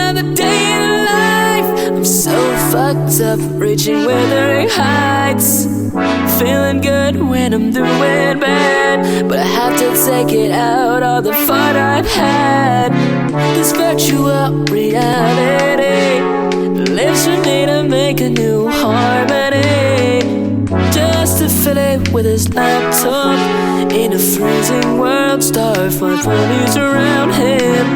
another day in life. I'm so fucked up, reaching withering heights. Feeling good when I'm doing bad, but I have to take it out, all the fun I've had. This virtual reality lives for me to make a new harmony, just to fill it with his laptop. In a freezing world, starfight ponies around him.